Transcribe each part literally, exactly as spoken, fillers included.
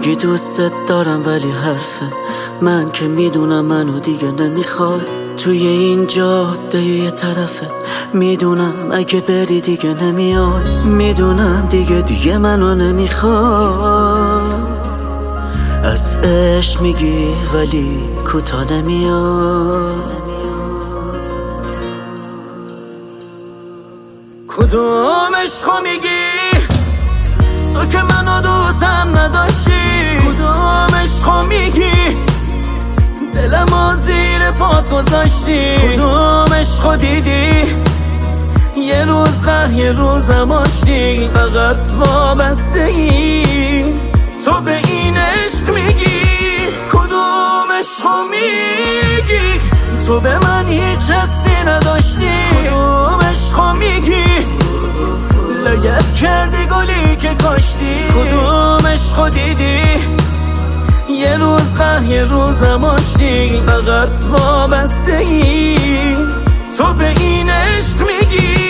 میگی دوستت دارم ولی حرفه من که میدونم منو دیگه نمیخوای. توی این جاده یه طرفه میدونم اگه بری دیگه نمیای. میدونم دیگه دیگه منو نمیخوای. از عشق میگی ولی کوتا نمیای. کدوم عشقو میگی تو که منو دوستم نداشتی؟ کدوم عشقو میگی دلمو زیر پات گذاشتی؟ کدوم عشقو دیدی یه روز قهر یه روزم آشتی؟ فقط وابستگی تو به این عشق میگی. کدوم عشقو میگی تو به من هیچ حسی نداشتی؟ کدوم عشقو میگی لگد کردی گلی که کاشتی؟ کدوم عشقو دیدی یه روز قهر یه روزم آشتی؟ فقط وابستگی تو به این عشق میگی.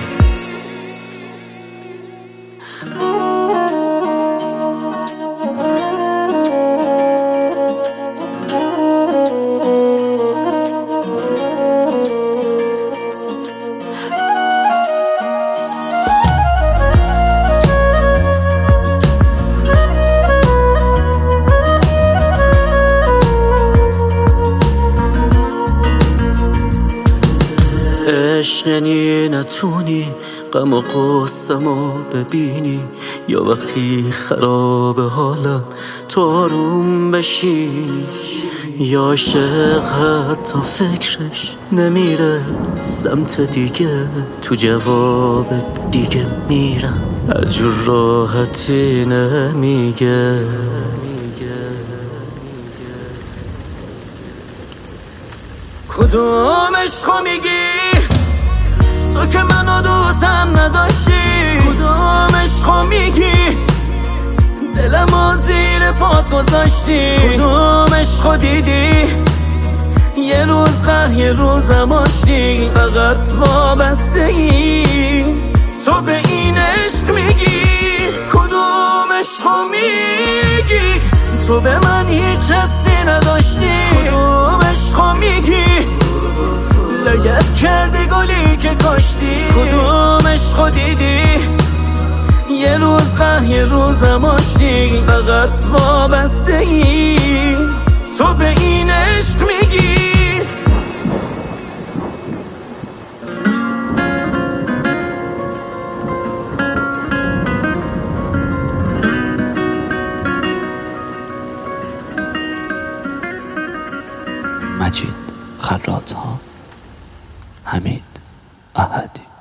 عشق یعنی نتونی غم و غصه‌مو ببینی، یا وقتی خراب حالم تو آروم بشینی، یا عاشق حتی فکرش نمیره سمت دیگه، تو جواب دیگه میرم هرجور راحتی نمیگه. کدوم عشقو میگی تو که منو دوستم نداشتی؟ کدوم عشقو میگی دلمو زیر پات گذاشتی؟ کدوم عشقو دیدی یه روز قهر یه روزم آشتی؟ فقط وابستگی تو به این عشق میگی. کدوم عشقو میگی تو به من هیچ حسی نداشتی؟ کدوم عشقو میگی لگد کردی گلی که کاشتی؟ کدوم عشقو دیدی یه روز قهر یه روزم آشتی؟ فقط وابستگی تو به این عشق میگی. مجید خراط‌ها، حمید احدی.